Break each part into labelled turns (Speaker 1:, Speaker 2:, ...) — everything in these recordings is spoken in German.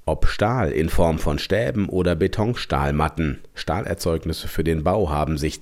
Speaker 1: Ob Stahl in Form von Stäben oder Betonstahlmatten, Stahlerzeugnisse für den Bau haben sich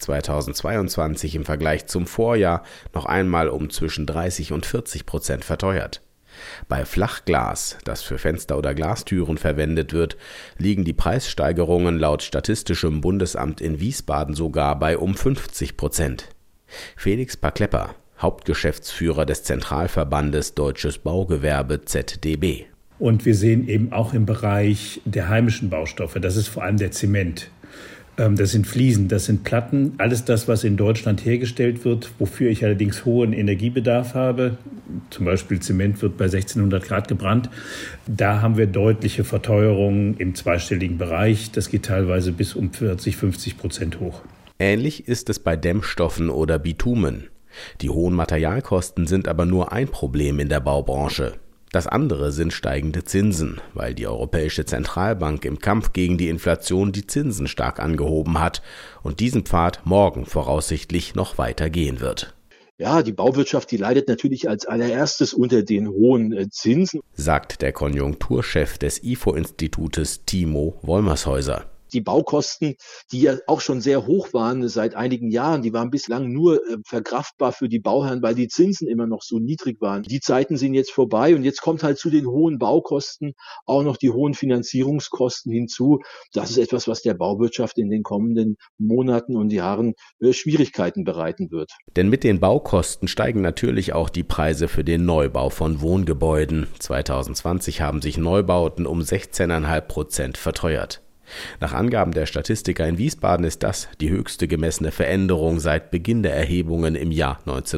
Speaker 1: 2022 im Vergleich zum Vorjahr noch einmal um zwischen 30% und 40% verteuert. Bei Flachglas, das für Fenster oder Glastüren verwendet wird, liegen die Preissteigerungen laut Statistischem Bundesamt in Wiesbaden sogar bei um 50%. Felix Paklepper, Hauptgeschäftsführer des Zentralverbandes Deutsches Baugewerbe ZDB.
Speaker 2: Und wir sehen eben auch im Bereich der heimischen Baustoffe, das ist vor allem der Zement. Das sind Fliesen, das sind Platten, alles das, was in Deutschland hergestellt wird, wofür ich allerdings hohen Energiebedarf habe. Zum Beispiel Zement wird bei 1600 Grad gebrannt. Da haben wir deutliche Verteuerungen im zweistelligen Bereich. Das geht teilweise bis um 40-50% hoch.
Speaker 1: Ähnlich ist es bei Dämmstoffen oder Bitumen. Die hohen Materialkosten sind aber nur ein Problem in der Baubranche. Das andere sind steigende Zinsen, weil die Europäische Zentralbank im Kampf gegen die Inflation die Zinsen stark angehoben hat und diesen Pfad morgen voraussichtlich noch weiter gehen wird.
Speaker 3: Ja, die Bauwirtschaft, die leidet natürlich als allererstes unter den hohen Zinsen,
Speaker 1: sagt der Konjunkturchef des IFO-Institutes Timo Wolmershäuser.
Speaker 3: Die Baukosten, die ja auch schon sehr hoch waren seit einigen Jahren, die waren bislang nur verkraftbar für die Bauherren, weil die Zinsen immer noch so niedrig waren. Die Zeiten sind jetzt vorbei und jetzt kommt halt zu den hohen Baukosten auch noch die hohen Finanzierungskosten hinzu. Das ist etwas, was der Bauwirtschaft in den kommenden Monaten und Jahren Schwierigkeiten bereiten wird.
Speaker 1: Denn mit den Baukosten steigen natürlich auch die Preise für den Neubau von Wohngebäuden. 2020 haben sich Neubauten um 16,5% verteuert. Nach Angaben der Statistiker in Wiesbaden ist das die höchste gemessene Veränderung seit Beginn der Erhebungen im Jahr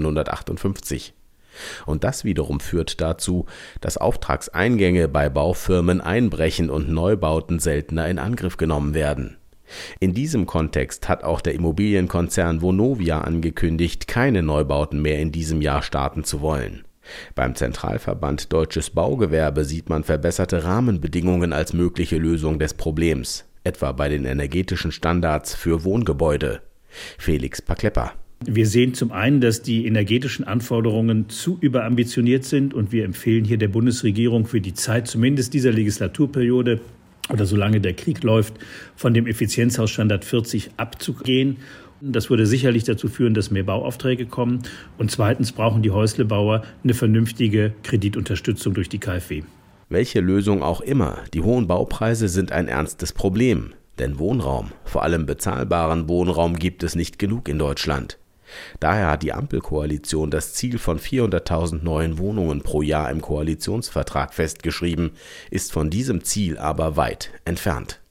Speaker 1: 1958. Und das wiederum führt dazu, dass Auftragseingänge bei Baufirmen einbrechen und Neubauten seltener in Angriff genommen werden. In diesem Kontext hat auch der Immobilienkonzern Vonovia angekündigt, keine Neubauten mehr in diesem Jahr starten zu wollen. Beim Zentralverband Deutsches Baugewerbe sieht man verbesserte Rahmenbedingungen als mögliche Lösung des Problems, etwa bei den energetischen Standards für Wohngebäude. Felix Paklepper.
Speaker 2: Wir sehen zum einen, dass die energetischen Anforderungen zu überambitioniert sind und wir empfehlen hier der Bundesregierung für die Zeit zumindest dieser Legislaturperiode oder solange der Krieg läuft, von dem Effizienzhausstandard 40 abzugehen. Das würde sicherlich dazu führen, dass mehr Bauaufträge kommen. Und zweitens brauchen die Häuslebauer eine vernünftige Kreditunterstützung durch die KfW.
Speaker 1: Welche Lösung auch immer, die hohen Baupreise sind ein ernstes Problem. Denn Wohnraum, vor allem bezahlbaren Wohnraum, gibt es nicht genug in Deutschland. Daher hat die Ampelkoalition das Ziel von 400.000 neuen Wohnungen pro Jahr im Koalitionsvertrag festgeschrieben, ist von diesem Ziel aber weit entfernt.